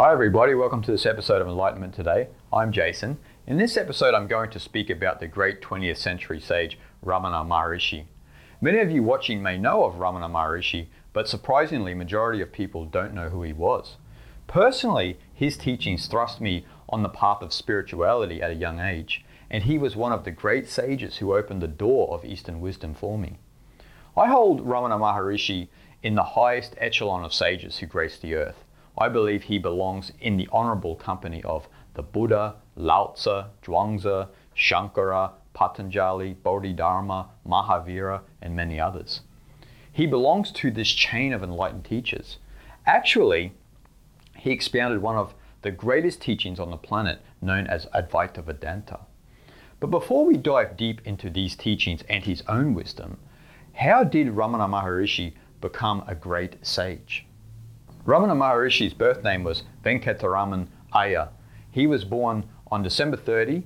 Hi everybody, welcome to this episode of Enlightenment Today. I'm Jason. In this episode I'm going to speak about the great 20th century sage Ramana Maharishi. Many of you watching may know of Ramana Maharishi, but surprisingly majority of people don't know who he was. Personally, his teachings thrust me on the path of spirituality at a young age, and he was one of the great sages who opened the door of Eastern wisdom for me. I hold Ramana Maharishi in the highest echelon of sages who grace the earth. I believe he belongs in the honorable company of the Buddha, Lao Tzu, Zhuangzi, Shankara, Patanjali, Bodhidharma, Mahavira, and many others. He belongs to this chain of enlightened teachers. Actually, he expounded one of the greatest teachings on the planet known as Advaita Vedanta. But before we dive deep into these teachings and his own wisdom, how did Ramana Maharishi become a great sage? Ramana Maharishi's birth name was Venkataraman Iyer. He was born on December 30,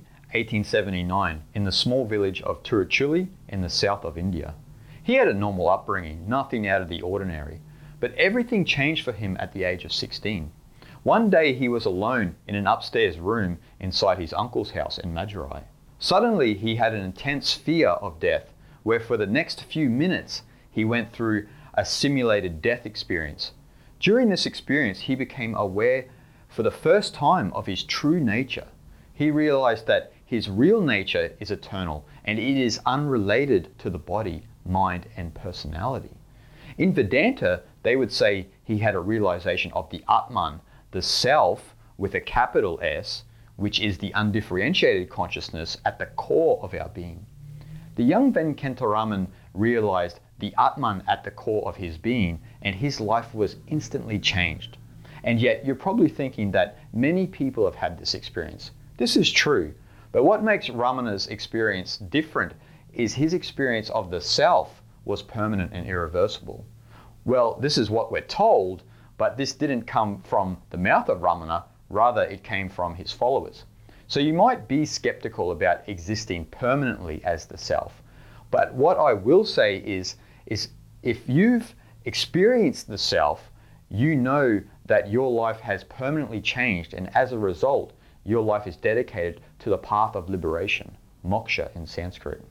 1879 in the small village of Tiruchuli in the south of India. He had a normal upbringing, nothing out of the ordinary, but everything changed for him at the age of 16. One day he was alone in an upstairs room inside his uncle's house in Madurai. Suddenly he had an intense fear of death, where for the next few minutes he went through a simulated death experience. During this experience, he became aware for the first time of his true nature. He realized that his real nature is eternal and it is unrelated to the body, mind, and personality. In Vedanta, they would say he had a realization of the Atman, the self with a capital S, which is the undifferentiated consciousness at the core of our being. The young Venkataraman realized the Atman at the core of his being, and his life was instantly changed. And yet you're probably thinking that many people have had this experience. This is true, but what makes Ramana's experience different is his experience of the self was permanent and irreversible. Well, this is what we're told, but this didn't come from the mouth of Ramana, rather it came from his followers. So you might be skeptical about existing permanently as the self, but what I will say is if you've experienced the self, you know that your life has permanently changed, and as a result, your life is dedicated to the path of liberation, moksha in Sanskrit.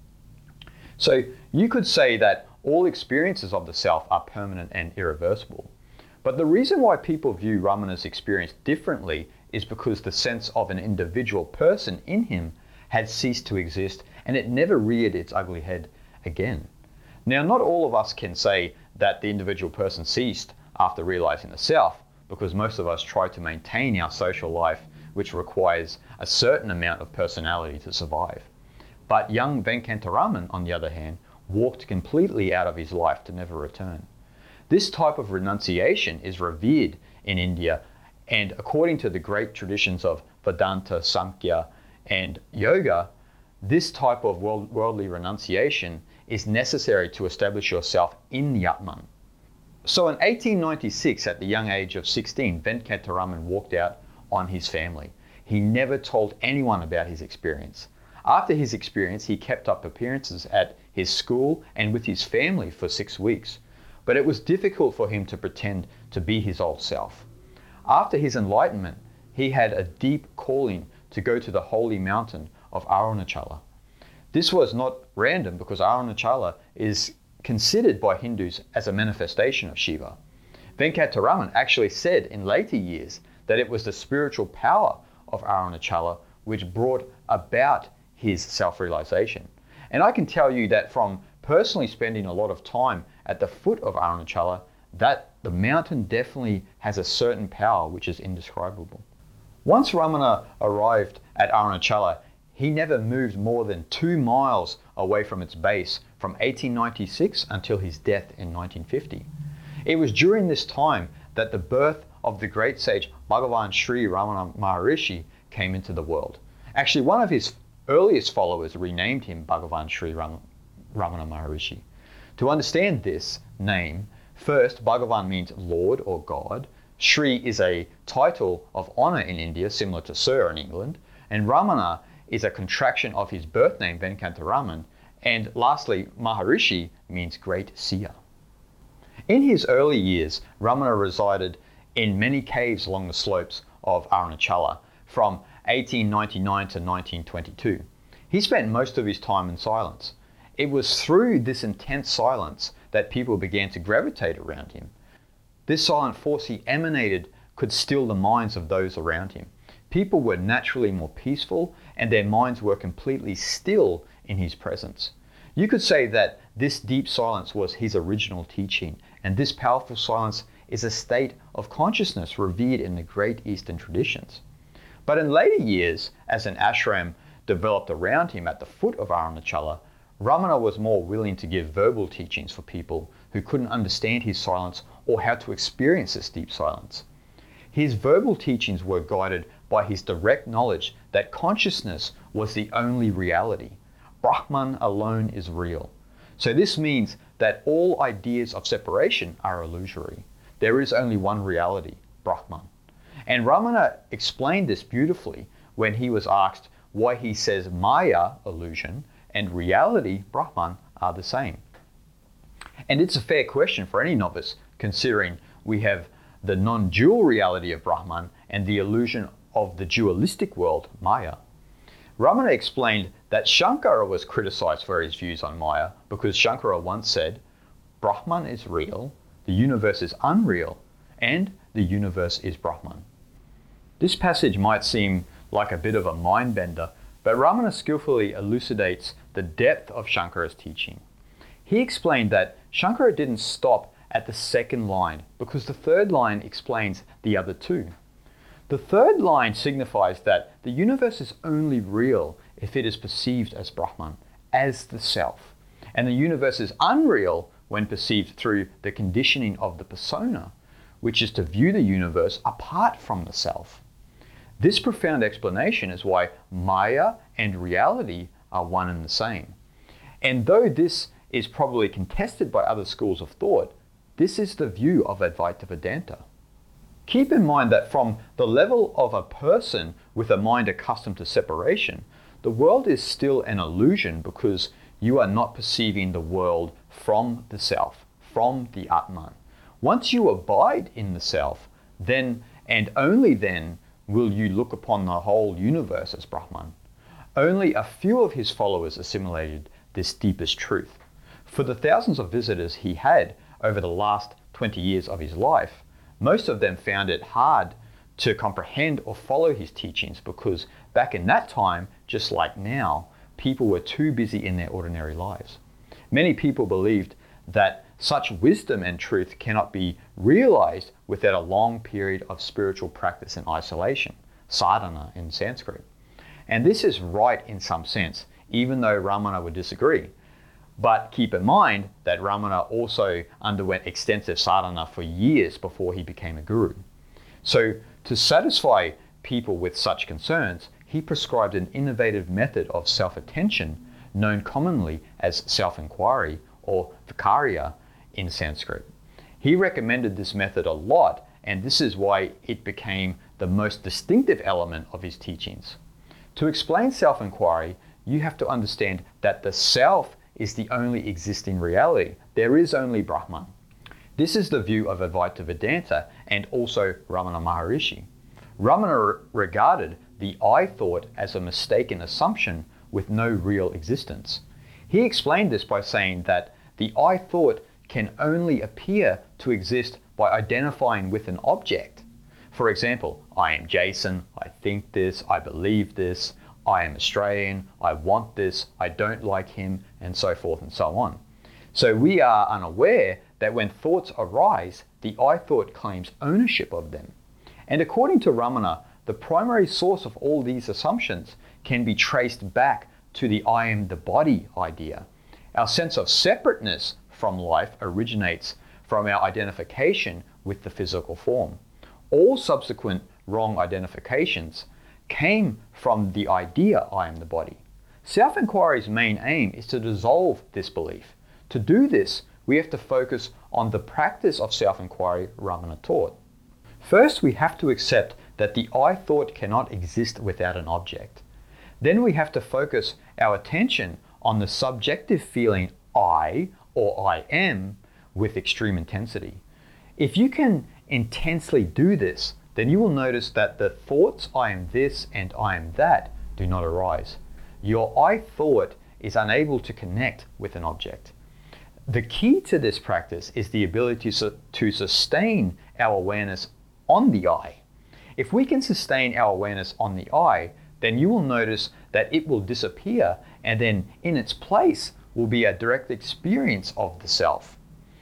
So you could say that all experiences of the self are permanent and irreversible. But the reason why people view Ramana's experience differently is because the sense of an individual person in him had ceased to exist, and it never reared its ugly head again. Now, not all of us can say that the individual person ceased after realizing the self, because most of us try to maintain our social life, which requires a certain amount of personality to survive. But young Venkataraman, on the other hand, walked completely out of his life to never return. This type of renunciation is revered in India, and according to the great traditions of Vedanta, Samkhya, and Yoga, this type of worldly renunciation is necessary to establish yourself in the Atman. So in 1896, at the young age of 16, Venkataraman walked out on his family. He never told anyone about his experience. After his experience, he kept up appearances at his school and with his family for 6 weeks. But it was difficult for him to pretend to be his old self. After his enlightenment, he had a deep calling to go to the holy mountain of Arunachala. This was not random, because Arunachala is considered by Hindus as a manifestation of Shiva. Venkataraman actually said in later years that it was the spiritual power of Arunachala which brought about his self-realization. And I can tell you that from personally spending a lot of time at the foot of Arunachala, that the mountain definitely has a certain power which is indescribable. Once Ramana arrived at Arunachala, he never moved more than 2 miles away from its base from 1896 until his death in 1950. It was during this time that the birth of the great sage Bhagavan Sri Ramana Maharishi came into the world. Actually, one of his earliest followers renamed him Bhagavan Sri Ramana Maharishi. To understand this name, first, Bhagavan means Lord or God. Sri is a title of honor in India, similar to Sir in England, and Ramana is a contraction of his birth name, Venkataraman, and lastly, Maharishi means great seer. In his early years, Ramana resided in many caves along the slopes of Arunachala from 1899 to 1922. He spent most of his time in silence. It was through this intense silence that people began to gravitate around him. This silent force he emanated could still the minds of those around him. People were naturally more peaceful and their minds were completely still in his presence. You could say that this deep silence was his original teaching, and this powerful silence is a state of consciousness revered in the great Eastern traditions. But in later years, as an ashram developed around him at the foot of Arunachala, Ramana was more willing to give verbal teachings for people who couldn't understand his silence or how to experience this deep silence. His verbal teachings were guided by his direct knowledge that consciousness was the only reality. Brahman alone is real. So this means that all ideas of separation are illusory. There is only one reality, Brahman. And Ramana explained this beautifully when he was asked why he says Maya, illusion, and reality, Brahman, are the same. And it's a fair question for any novice, considering we have the non-dual reality of Brahman and the illusion of the dualistic world, Maya. Ramana explained that Shankara was criticized for his views on Maya because Shankara once said, Brahman is real, the universe is unreal, and the universe is Brahman. This passage might seem like a bit of a mind bender, but Ramana skillfully elucidates the depth of Shankara's teaching. He explained that Shankara didn't stop at the second line because the third line explains the other two. The third line signifies that the universe is only real if it is perceived as Brahman, as the self. And the universe is unreal when perceived through the conditioning of the persona, which is to view the universe apart from the self. This profound explanation is why Maya and reality are one and the same. And though this is probably contested by other schools of thought, this is the view of Advaita Vedanta. Keep in mind that from the level of a person with a mind accustomed to separation, the world is still an illusion because you are not perceiving the world from the self, from the Atman. Once you abide in the self, then and only then will you look upon the whole universe as Brahman. Only a few of his followers assimilated this deepest truth. For the thousands of visitors he had over the last 20 years of his life, most of them found it hard to comprehend or follow his teachings because back in that time, just like now, people were too busy in their ordinary lives. Many people believed that such wisdom and truth cannot be realized without a long period of spiritual practice and isolation, sadhana in Sanskrit. And this is right in some sense, even though Ramana would disagree. But keep in mind that Ramana also underwent extensive sadhana for years before he became a guru. So to satisfy people with such concerns, he prescribed an innovative method of self-attention known commonly as self-inquiry or vikarya in Sanskrit. He recommended this method a lot, and this is why it became the most distinctive element of his teachings. To explain self-inquiry, you have to understand that the self is the only existing reality. There is only Brahman. This is the view of Advaita Vedanta and also Ramana Maharishi. Ramana regarded the I thought as a mistaken assumption with no real existence. He explained this by saying that the I thought can only appear to exist by identifying with an object. For example, I am Jason, I think this, I believe this, I am Australian, I want this, I don't like him, and so forth and so on. So we are unaware that when thoughts arise, the I thought claims ownership of them. And according to Ramana, the primary source of all these assumptions can be traced back to the I am the body idea. Our sense of separateness from life originates from our identification with the physical form. All subsequent wrong identifications came from the idea I am the body. Self-inquiry's main aim is to dissolve this belief. To do this, we have to focus on the practice of self-inquiry Ramana taught. First, we have to accept that the I thought cannot exist without an object. Then we have to focus our attention on the subjective feeling I or I am with extreme intensity. If you can intensely do this, then you will notice that the thoughts I am this and I am that do not arise. Your I thought is unable to connect with an object. The key to this practice is the ability to sustain our awareness on the I. If we can sustain our awareness on the I, then you will notice that it will disappear, and then in its place will be a direct experience of the self.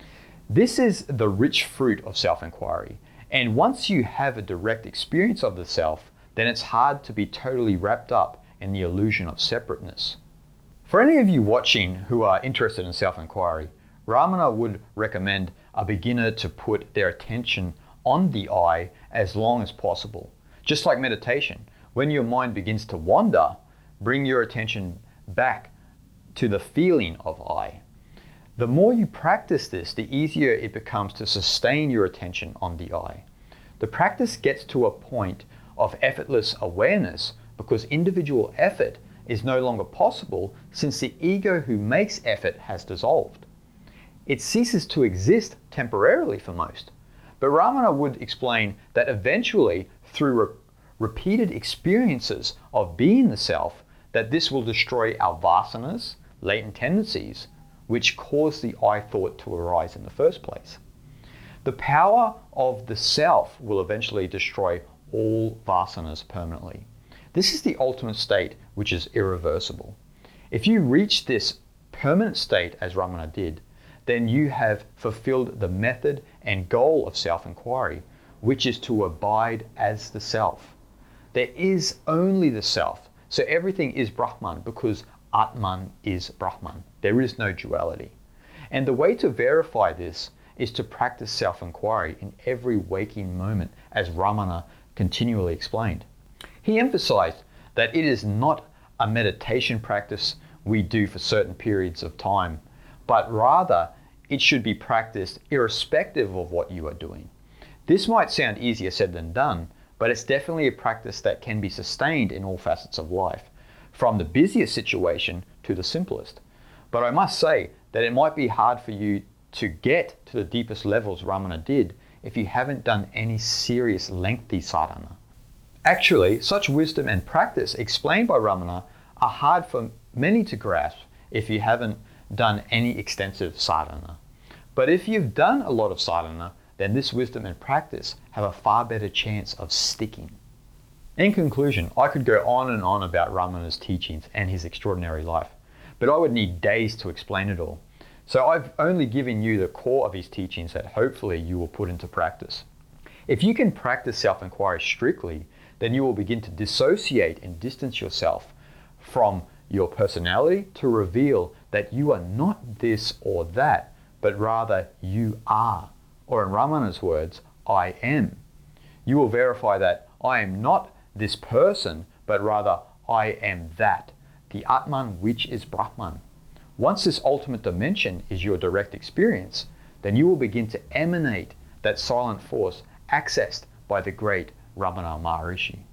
This is the rich fruit of self-inquiry. And once you have a direct experience of the self, then it's hard to be totally wrapped up in the illusion of separateness. For any of you watching who are interested in self-inquiry, Ramana would recommend a beginner to put their attention on the I as long as possible. Just like meditation, when your mind begins to wander, bring your attention back to the feeling of I. The more you practice this, the easier it becomes to sustain your attention on the I. The practice gets to a point of effortless awareness because individual effort is no longer possible since the ego who makes effort has dissolved. It ceases to exist temporarily for most. But Ramana would explain that eventually, through repeated experiences of being the self, that this will destroy our vasanas, latent tendencies, which cause the I thought to arise in the first place. The power of the self will eventually destroy all vasanas permanently. This is the ultimate state, which is irreversible. If you reach this permanent state, as Ramana did, then you have fulfilled the method and goal of self-inquiry, which is to abide as the self. There is only the self, so everything is Brahman because Atman is Brahman. There is no duality. And the way to verify this is to practice self-inquiry in every waking moment, as Ramana continually explained. He emphasized that it is not a meditation practice we do for certain periods of time, but rather it should be practiced irrespective of what you are doing. This might sound easier said than done, but it's definitely a practice that can be sustained in all facets of life, from the busiest situation to the simplest. But I must say that it might be hard for you to get to the deepest levels Ramana did if you haven't done any serious lengthy sadhana. Actually, such wisdom and practice explained by Ramana are hard for many to grasp if you haven't done any extensive sadhana. But if you've done a lot of sadhana, then this wisdom and practice have a far better chance of sticking. In conclusion, I could go on and on about Ramana's teachings and his extraordinary life, but I would need days to explain it all. So I've only given you the core of his teachings that hopefully you will put into practice. If you can practice self-inquiry strictly, then you will begin to dissociate and distance yourself from your personality to reveal that you are not this or that, but rather you are. Or in Ramana's words, I am. You will verify that I am not this person, but rather I am that, the Atman which is Brahman. Once this ultimate dimension is your direct experience, then you will begin to emanate that silent force accessed by the great Ramana Maharishi.